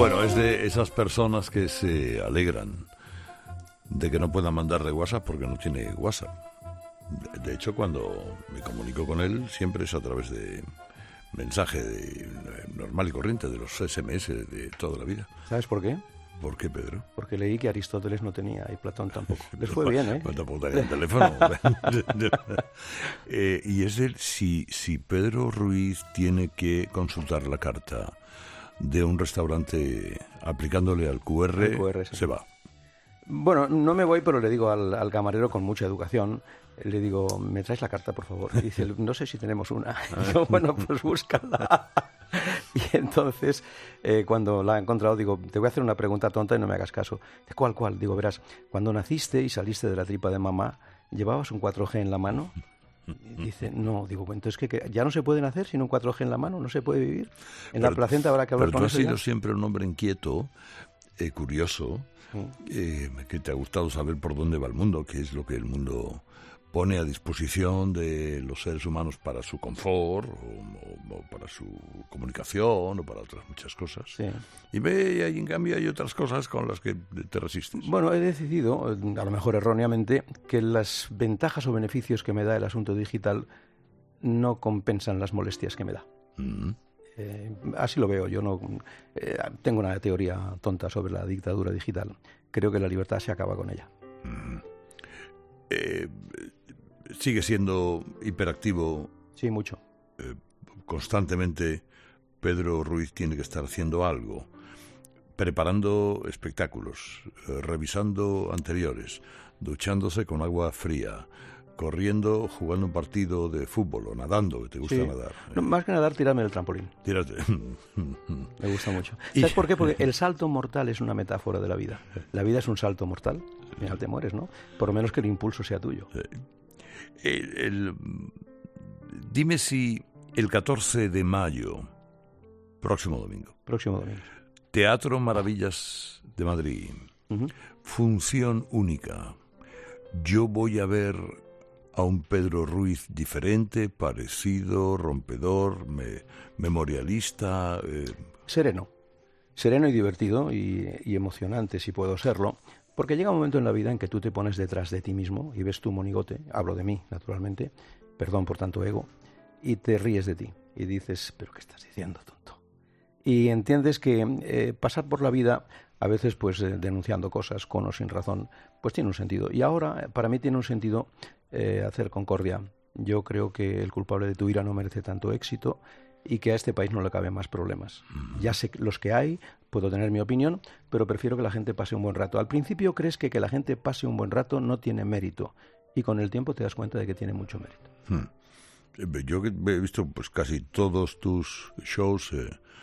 Bueno, es de esas personas que se alegran de que no pueda mandarle WhatsApp porque no tiene WhatsApp. De hecho, cuando me comunico con él, siempre es a través de mensaje normal y corriente, de los SMS de toda la vida. ¿Sabes por qué? ¿Por qué, Pedro? Porque leí que Aristóteles no tenía y Platón tampoco. Les fue bien, ¿eh? Pues tampoco tenía el teléfono. Y es él, si Pedro Ruiz tiene que consultar la carta de un restaurante aplicándole al QR, sí. Se va. Bueno, no me voy, pero le digo al camarero con mucha educación, le digo, ¿me traes la carta, por favor? Y dice, no sé si tenemos una. Y digo, bueno, pues búscala. Y entonces, cuando la he encontrado, digo, te voy a hacer una pregunta tonta y no me hagas caso. ¿De cuál? Digo, verás, cuando naciste y saliste de la tripa de mamá, ¿llevabas un 4G en la mano? Y dice, no. Digo, bueno, entonces que ya no se pueden hacer sin un 4G en la mano, no se puede vivir. En la placenta habrá que hablar con eso. Pero tú has sido siempre un hombre inquieto, curioso, que te ha gustado saber por dónde va el mundo, qué es lo que el mundo pone a disposición de los seres humanos para su confort o para su comunicación o para otras muchas cosas. Sí. Y ve, ahí en cambio hay otras cosas con las que te resistes. Bueno, he decidido, a lo mejor erróneamente, que las ventajas o beneficios que me da el asunto digital no compensan las molestias que me da. Así lo veo. Yo no tengo una teoría tonta sobre la dictadura digital. Creo que la libertad se acaba con ella. Sigue siendo hiperactivo. Sí, mucho. Constantemente Pedro Ruiz tiene que estar haciendo algo, preparando espectáculos, revisando anteriores, duchándose con agua fría, corriendo, jugando un partido de fútbol o nadando, que te gusta nadar. No, más que nadar, tirarme del trampolín. Tírate. Me gusta mucho. ¿Sabes por qué? Porque el salto mortal es una metáfora de la vida. La vida es un salto mortal. Al final te mueres, ¿no? Por lo menos que el impulso sea tuyo. Dime si el 14 de mayo, próximo domingo, Teatro Maravillas de Madrid, función única. Yo voy a ver a un Pedro Ruiz diferente, parecido, rompedor, memorialista. Sereno y divertido y emocionante, si puedo serlo. Porque llega un momento en la vida en que tú te pones detrás de ti mismo y ves tu monigote, hablo de mí, naturalmente, perdón por tanto ego, y te ríes de ti y dices, ¿pero qué estás diciendo, tonto? Y entiendes que pasar por la vida, a veces pues denunciando cosas con o sin razón, pues tiene un sentido. Y ahora, para mí tiene un sentido hacer concordia. Yo creo que el culpable de tu ira no merece tanto éxito y que a este país no le caben más problemas. Ya sé los que hay, puedo tener mi opinión, pero prefiero que la gente pase un buen rato. Al principio crees que la gente pase un buen rato no tiene mérito, y con el tiempo te das cuenta de que tiene mucho mérito. Yo he visto pues casi todos tus shows.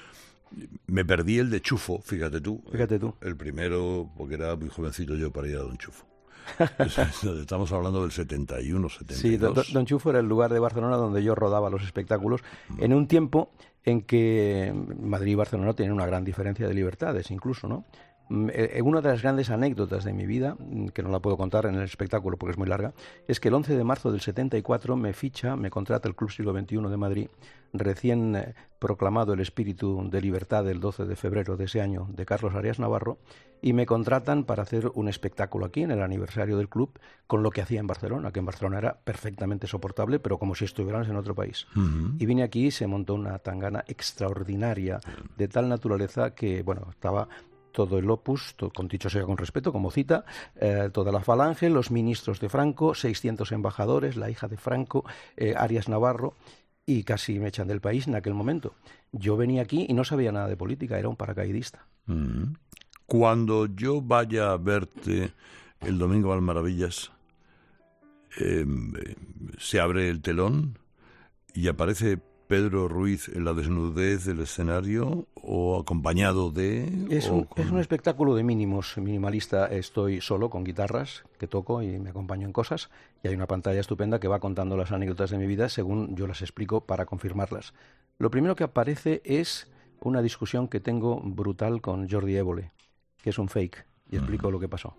Me perdí el de Chufo, fíjate tú. El primero, porque era muy jovencito yo para ir a Don Chufo. Estamos hablando del 71, 72. Sí, Don Chufo era el lugar de Barcelona donde yo rodaba los espectáculos en un tiempo en que Madrid y Barcelona tienen una gran diferencia de libertades, incluso, ¿no? Una de las grandes anécdotas de mi vida, que no la puedo contar en el espectáculo porque es muy larga, es que el 11 de marzo del 74 me contrata el Club Siglo XXI de Madrid, recién proclamado el espíritu de libertad del 12 de febrero de ese año de Carlos Arias Navarro, y me contratan para hacer un espectáculo aquí en el aniversario del club con lo que hacía en Barcelona, que en Barcelona era perfectamente soportable, pero como si estuviéramos en otro país. Y vine aquí y se montó una tangana extraordinaria de tal naturaleza que, bueno, estaba todo el opus, con dicho sea con respeto, como cita, toda la falange, los ministros de Franco, 600 embajadores, la hija de Franco, Arias Navarro, y casi me echan del país en aquel momento. Yo venía aquí y no sabía nada de política, era un paracaidista. Cuando yo vaya a verte el domingo al Maravillas, se abre el telón y aparece Pedro Ruiz en la desnudez del escenario o acompañado de... Es un espectáculo de mínimos, minimalista. Estoy solo con guitarras que toco y me acompaño en cosas, y hay una pantalla estupenda que va contando las anécdotas de mi vida según yo las explico para confirmarlas. Lo primero que aparece es una discusión que tengo brutal con Jordi Évole, que es un fake, y explico lo que pasó.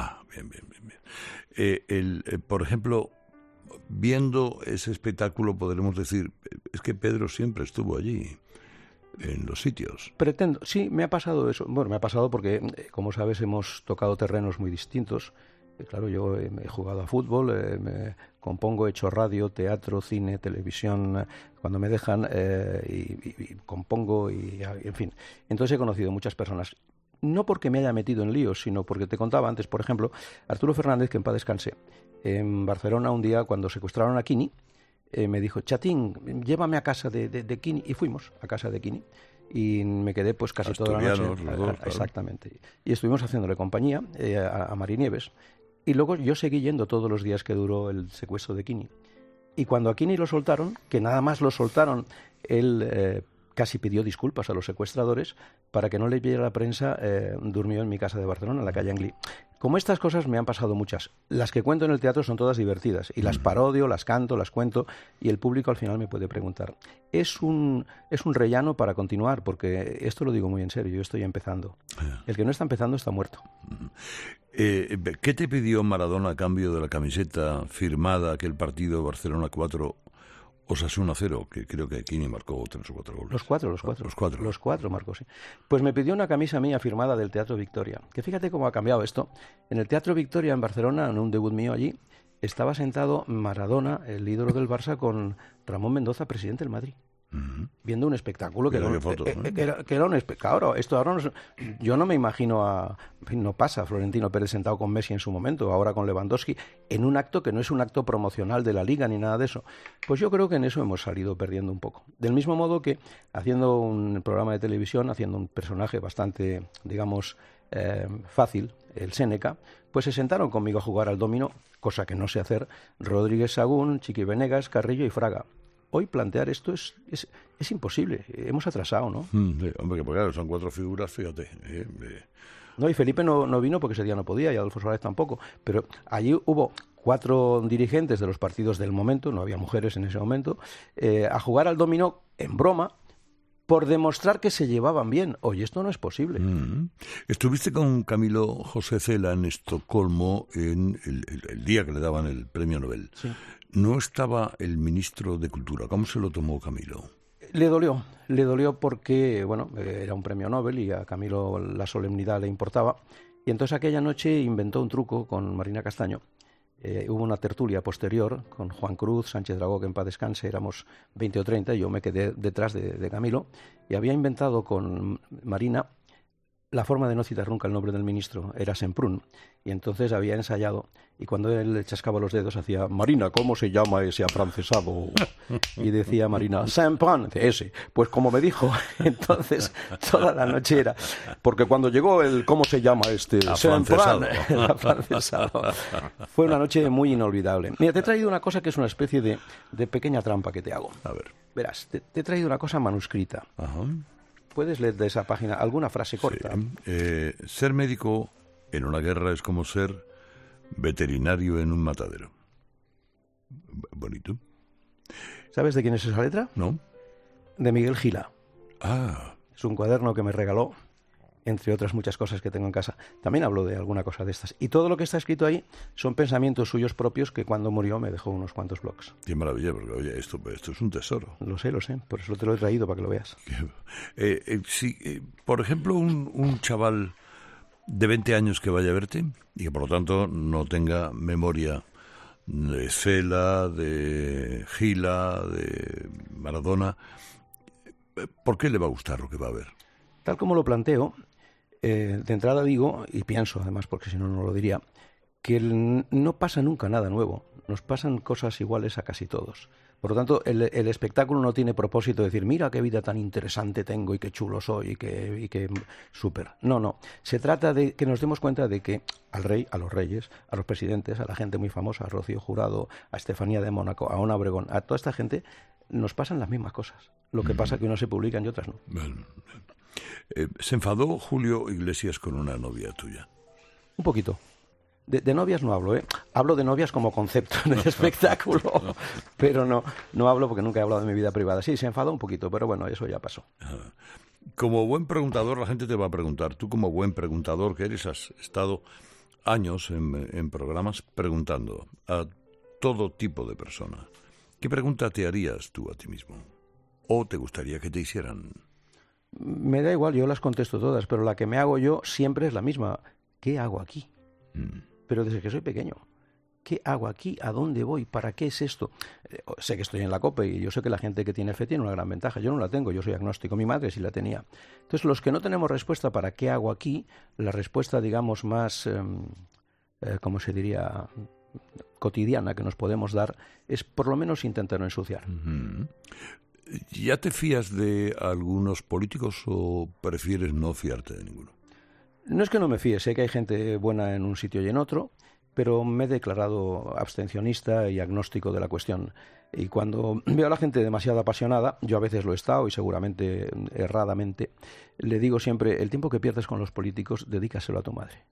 Bien. Por ejemplo, viendo ese espectáculo podremos decir, es que Pedro siempre estuvo allí. en los sitios. Pretendo, sí, me ha pasado eso. Bueno, me ha pasado porque, como sabes, hemos tocado terrenos muy distintos. Claro, yo he jugado a fútbol, me compongo, he hecho radio, teatro, cine, televisión, cuando me dejan, y compongo, en fin. Entonces he conocido muchas personas. No porque me haya metido en líos, sino porque te contaba antes, por ejemplo, Arturo Fernández, que en paz descanse, en Barcelona un día cuando secuestraron a Quini, me dijo, Chatín, llévame a casa de Quini, y fuimos a casa de Quini. Y me quedé pues casi toda la noche. Los dos, exactamente. Claro. Y estuvimos haciéndole compañía a Mari Nieves. Y luego yo seguí yendo todos los días que duró el secuestro de Quini. Y cuando a Quini lo soltaron, que nada más lo soltaron, él casi pidió disculpas a los secuestradores para que no le viera la prensa, durmió en mi casa de Barcelona, en la calle Anglí. Como estas cosas me han pasado muchas. Las que cuento en el teatro son todas divertidas y las parodio, las canto, las cuento y el público al final me puede preguntar. Es un rellano para continuar, porque esto lo digo muy en serio, yo estoy empezando. El que no está empezando está muerto. ¿Qué te pidió Maradona a cambio de la camiseta firmada aquel partido Barcelona 4, Osasuna 0, que creo que Quini marcó 3 o 4 goles? Los cuatro marcó, sí. Pues me pidió una camisa mía firmada del Teatro Victoria. Que fíjate cómo ha cambiado esto. En el Teatro Victoria en Barcelona, en un debut mío allí, estaba sentado Maradona, el ídolo del Barça, con Ramón Mendoza, presidente del Madrid. Viendo un espectáculo que era un espectáculo. Esto ahora yo no me imagino no pasa Florentino Pérez sentado con Messi en su momento, ahora con Lewandowski, en un acto que no es un acto promocional de la Liga ni nada de eso. Pues yo creo que en eso hemos salido perdiendo un poco. Del mismo modo que haciendo un programa de televisión, haciendo un personaje bastante, digamos, fácil, el Séneca, pues se sentaron conmigo a jugar al dominó, cosa que no sé hacer, Rodríguez Sagún, Chiqui Venegas, Carrillo y Fraga. Hoy plantear esto es imposible. Hemos atrasado, ¿no? Hombre, que claro, son 4 figuras, fíjate. No, y Felipe no vino porque ese día no podía, y Adolfo Suárez tampoco. Pero allí hubo 4 dirigentes de los partidos del momento, no había mujeres en ese momento, a jugar al dominó en broma, por demostrar que se llevaban bien. Oye, esto no es posible. Estuviste con Camilo José Cela en Estocolmo en el día que le daban el premio Nobel. Sí. No estaba el ministro de Cultura. ¿Cómo se lo tomó Camilo? Le dolió porque, bueno, era un premio Nobel y a Camilo la solemnidad le importaba. Y entonces aquella noche inventó un truco con Marina Castaño. Hubo una tertulia posterior con Juan Cruz, Sánchez Dragó, que en paz descanse, éramos 20 o 30, y yo me quedé detrás de Camilo, y había inventado con Marina la forma de no citar nunca el nombre del ministro, era Semprún, y entonces había ensayado, y cuando él le chascaba los dedos hacía, Marina, ¿cómo se llama ese afrancesado? Y decía Marina, Semprún, ese. Pues como me dijo, entonces toda la noche era, porque cuando llegó el, ¿cómo se llama este? Afrancesado. Semprún, el afrancesado. Fue una noche muy inolvidable. Mira, te he traído una cosa que es una especie de pequeña trampa que te hago. A ver. Verás, te he traído una cosa manuscrita. Ajá. ¿Puedes leer de esa página alguna frase corta? Sí. Ser médico en una guerra es como ser veterinario en un matadero. Bonito. ¿Sabes de quién es esa letra? ¿No? De Miguel Gila. Ah. Es un cuaderno que me regaló, entre otras muchas cosas que tengo en casa. También hablo de alguna cosa de estas. Y todo lo que está escrito ahí son pensamientos suyos propios que cuando murió me dejó unos cuantos blogs. Qué maravilla, porque oye, esto es un tesoro. Lo sé, por eso te lo he traído para que lo veas. Por ejemplo, un chaval de 20 años que vaya a verte y que por lo tanto no tenga memoria de Cela, de Gila, de Maradona, ¿por qué le va a gustar lo que va a ver? Tal como lo planteo, de entrada digo, y pienso además, porque si no, no lo diría, que no pasa nunca nada nuevo. Nos pasan cosas iguales a casi todos. Por lo tanto, el espectáculo no tiene propósito de decir, mira qué vida tan interesante tengo y qué chulo soy y qué súper. No. Se trata de que nos demos cuenta de que al rey, a los reyes, a los presidentes, a la gente muy famosa, a Rocío Jurado, a Estefanía de Mónaco, a Ona Obregón, a toda esta gente, nos pasan las mismas cosas. Lo que pasa es que unas se publican y otras no. Bueno. ¿Se enfadó Julio Iglesias con una novia tuya? Un poquito. De novias no hablo, ¿eh? Hablo de novias como concepto en el espectáculo, pero no hablo porque nunca he hablado de mi vida privada. Sí, se enfadó un poquito, pero bueno, eso ya pasó. Como buen preguntador, la gente te va a preguntar. Tú como buen preguntador que eres, has estado años en programas preguntando a todo tipo de personas. ¿Qué pregunta te harías tú a ti mismo? ¿O te gustaría que te hicieran? Me da igual, yo las contesto todas, pero la que me hago yo siempre es la misma. ¿Qué hago aquí? Pero desde que soy pequeño. ¿Qué hago aquí? ¿A dónde voy? ¿Para qué es esto? Sé que estoy en la COPE y yo sé que la gente que tiene fe tiene una gran ventaja. Yo no la tengo, yo soy agnóstico. Mi madre sí la tenía. Entonces, los que no tenemos respuesta para qué hago aquí, la respuesta, digamos, más, ¿cómo se diría?, cotidiana que nos podemos dar es por lo menos intentar no ensuciar. ¿Ya te fías de algunos políticos o prefieres no fiarte de ninguno? No es que no me fíe, sé que hay gente buena en un sitio y en otro, pero me he declarado abstencionista y agnóstico de la cuestión. Y cuando veo a la gente demasiado apasionada, yo a veces lo he estado y seguramente erradamente, le digo siempre, el tiempo que pierdes con los políticos, dedícaselo a tu madre.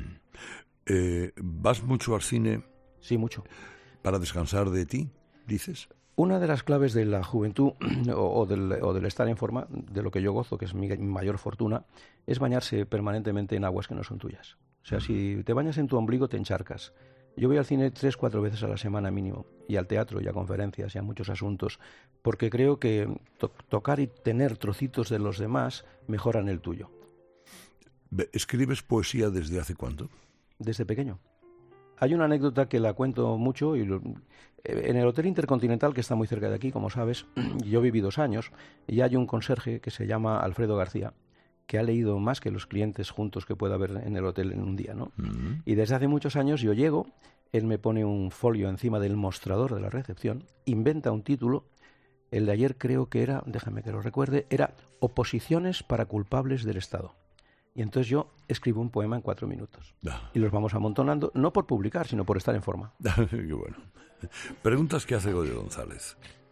¿Vas mucho al cine? Sí, mucho. ¿Para descansar de ti, dices? Una de las claves de la juventud o del estar en forma, de lo que yo gozo, que es mi mayor fortuna, es bañarse permanentemente en aguas que no son tuyas. O sea, si te bañas en tu ombligo, te encharcas. Yo voy al cine 3-4 veces a la semana mínimo, y al teatro, y a conferencias, y a muchos asuntos, porque creo que tocar y tener trocitos de los demás mejoran el tuyo. ¿Escribes poesía desde hace cuánto? Desde pequeño. Hay una anécdota que la cuento mucho en el Hotel Intercontinental, que está muy cerca de aquí, como sabes, yo viví 2 años, y hay un conserje que se llama Alfredo García, que ha leído más que los clientes juntos que pueda haber en el hotel en un día, ¿no? Y desde hace muchos años yo llego, él me pone un folio encima del mostrador de la recepción, inventa un título, el de ayer creo que era, déjame que lo recuerde, era Oposiciones para culpables del Estado. Y entonces yo escribo un poema en 4 minutos. Y los vamos amontonando, no por publicar, sino por estar en forma. Qué bueno. Preguntas que hace Goyo González.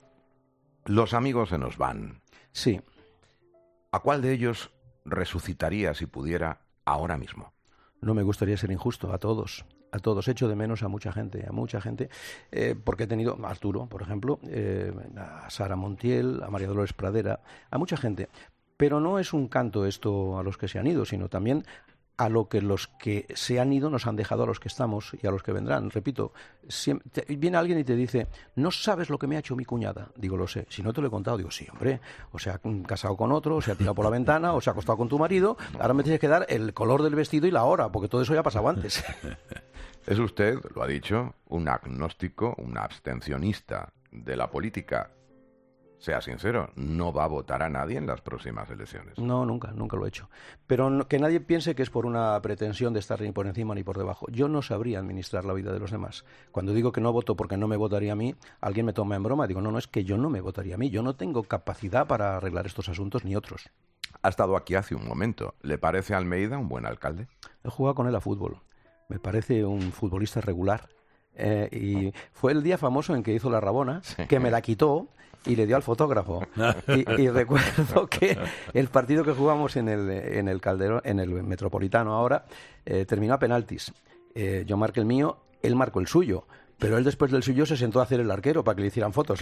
Los amigos se nos van. Sí. ¿A cuál de ellos resucitaría si pudiera ahora mismo? No me gustaría ser injusto, a todos. A todos. Echo de menos a mucha gente, porque he tenido a Arturo, por ejemplo, a Sara Montiel, a María Dolores Pradera, a mucha gente. Pero no es un canto esto a los que se han ido, sino también a lo que los que se han ido nos han dejado a los que estamos y a los que vendrán. Repito, viene alguien y te dice, no sabes lo que me ha hecho mi cuñada. Digo, lo sé. Si no te lo he contado, digo, sí, hombre. O se ha casado con otro, o se ha tirado por la ventana, o se ha acostado con tu marido. Ahora me tienes que dar el color del vestido y la hora, porque todo eso ya ha pasado antes. Es usted, lo ha dicho, un agnóstico, un abstencionista de la política. Sea sincero, no va a votar a nadie en las próximas elecciones. No, nunca lo he hecho. Pero que nadie piense que es por una pretensión de estar ni por encima ni por debajo. Yo no sabría administrar la vida de los demás. Cuando digo que no voto porque no me votaría a mí, alguien me toma en broma. Digo, no, es que yo no me votaría a mí. Yo no tengo capacidad para arreglar estos asuntos ni otros. Ha estado aquí hace un momento. ¿Le parece Almeida un buen alcalde? He jugado con él a fútbol. Me parece un futbolista regular. Y fue el día famoso en que hizo la Rabona, que me la quitó y le dio al fotógrafo. Y recuerdo que el partido que jugamos en el Calderón, en el Metropolitano ahora, terminó a penaltis. Yo marqué el mío, él marcó el suyo. Pero él después del suyo se sentó a hacer el arquero para que le hicieran fotos.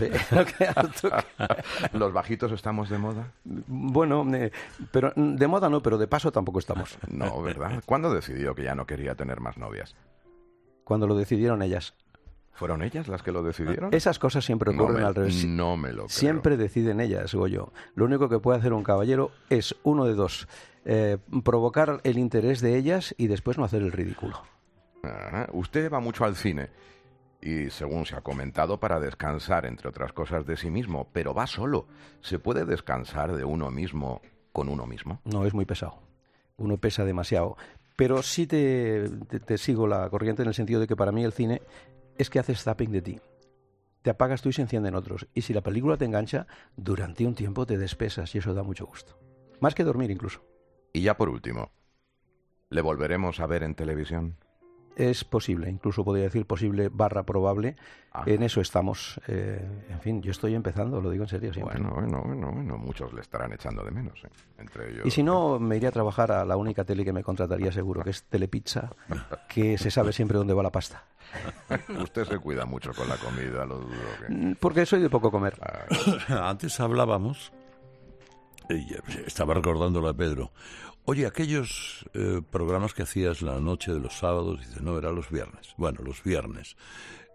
¿Los bajitos estamos de moda? Bueno, pero de moda no, pero de paso tampoco estamos. No, ¿verdad? ¿Cuándo decidió que ya no quería tener más novias? Cuando lo decidieron ellas. ¿Fueron ellas las que lo decidieron? Esas cosas siempre ocurren al revés. No me lo creo. Siempre deciden ellas, Goyo. Lo único que puede hacer un caballero es uno de dos. Provocar el interés de ellas y después no hacer el ridículo. Usted va mucho al cine. Y según se ha comentado, para descansar, entre otras cosas, de sí mismo. Pero va solo. ¿Se puede descansar de uno mismo con uno mismo? No, es muy pesado. Uno pesa demasiado. Pero sí te sigo la corriente en el sentido de que para mí el cine es que haces zapping de ti. Te apagas tú y se encienden otros. Y si la película te engancha, durante un tiempo te despesas y eso da mucho gusto. Más que dormir incluso. Y ya por último, ¿le volveremos a ver en televisión? Es posible, incluso podría decir posible / probable. En eso estamos. En fin, yo estoy empezando, lo digo en serio siempre. Bueno, muchos le estarán echando de menos, entre ellos. Y si no, me iría a trabajar a la única tele que me contrataría seguro, que es Telepizza, que se sabe siempre dónde va la pasta. Usted se cuida mucho con la comida, lo dudo. Porque soy de poco comer. Antes hablábamos, estaba recordándolo a Pedro. Oye, aquellos programas que hacías la noche de los sábados, dices, no, era los viernes. Bueno, los viernes.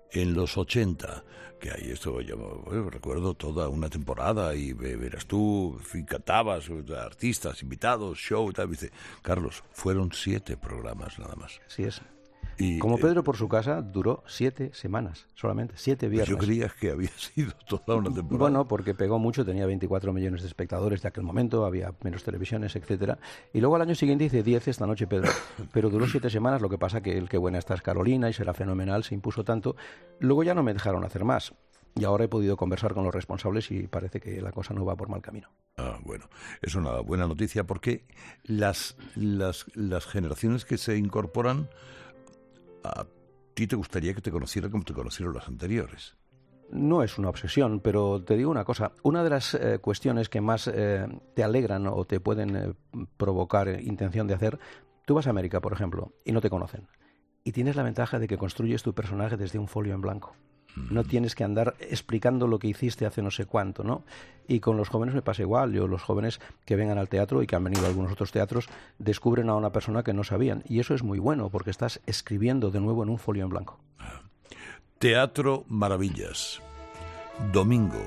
en los 80, que ahí esto yo recuerdo toda una temporada y verás tú, en fin, cantabas, artistas, invitados, show, tal, dice, Carlos, fueron 7 programas nada más. Así es. Y, como Pedro por su casa duró 7 semanas, solamente 7 viernes. Yo creía que había sido toda una temporada. Bueno, porque pegó mucho, tenía 24 millones de espectadores de aquel momento, había menos televisiones, etcétera. Y luego al año siguiente hice 10 esta noche, Pedro. Pero duró 7 semanas, lo que pasa que el Qué buena estás Carolina y será fenomenal, se impuso tanto. Luego ya no me dejaron hacer más. Y ahora he podido conversar con los responsables y parece que la cosa no va por mal camino. Ah, bueno, es una buena noticia porque las generaciones que se incorporan, a ti te gustaría que te conocieran como te conocieron las anteriores. No es una obsesión, pero te digo una cosa. Una de las cuestiones que más te alegran o te pueden provocar intención de hacer, tú vas a América, por ejemplo, y no te conocen. Y tienes la ventaja de que construyes tu personaje desde un folio en blanco. No tienes que andar explicando lo que hiciste hace no sé cuánto, ¿no? Y con los jóvenes me pasa igual. Los jóvenes que vengan al teatro y que han venido a algunos otros teatros descubren a una persona que no sabían. Y eso es muy bueno porque estás escribiendo de nuevo en un folio en blanco. Teatro Maravillas, domingo,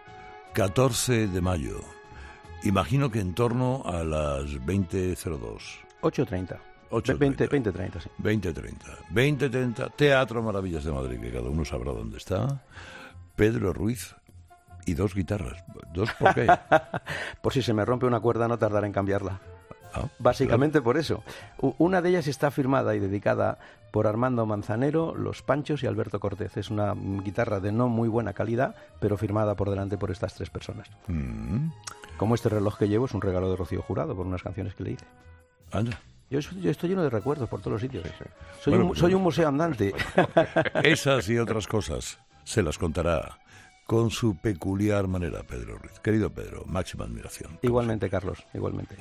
14 de mayo. Imagino que en torno a las 20:02. 8:30. 20:30, sí. 20:30. Teatro Maravillas de Madrid, que cada uno sabrá dónde está. Pedro Ruiz y 2 guitarras. ¿2 por qué? Por si se me rompe una cuerda, no tardará en cambiarla. Ah, básicamente claro. Por eso. Una de ellas está firmada y dedicada por Armando Manzanero, Los Panchos y Alberto Cortez. Es una guitarra de no muy buena calidad, pero firmada por delante por estas 3 personas. Como este reloj que llevo es un regalo de Rocío Jurado por unas canciones que le hice. Anda. Yo estoy lleno de recuerdos por todos los sitios. Sí. Soy un museo andante. Esas y otras cosas se las contará con su peculiar manera Pedro Ruiz. Querido Pedro, máxima admiración. Igualmente, Carlos, igualmente.